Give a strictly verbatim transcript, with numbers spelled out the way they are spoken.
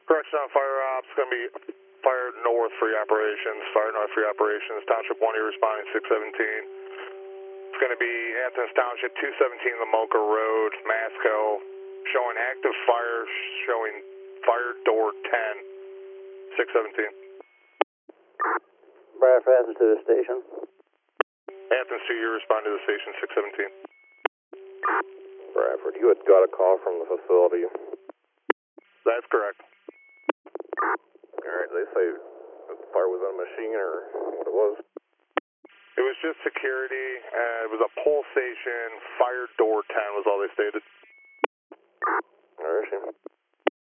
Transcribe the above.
Correction on fire ops, going to be fire north free operations, fire north free operations, Township one, you're responding six seventeen. It's going to be Athens Township two seventeen Lamoka Road, Masco, showing active fire, showing fire door ten, six seventeen. Bradford, Athens to the station. Athens two, you're responding to the station, six seventeen. Bradford, you had got a call from the facility. That's correct. Alright, they say the fire was in a machine or what it was? It was just security, uh, it was a pulsation, fire door ten was all they stated. Alright.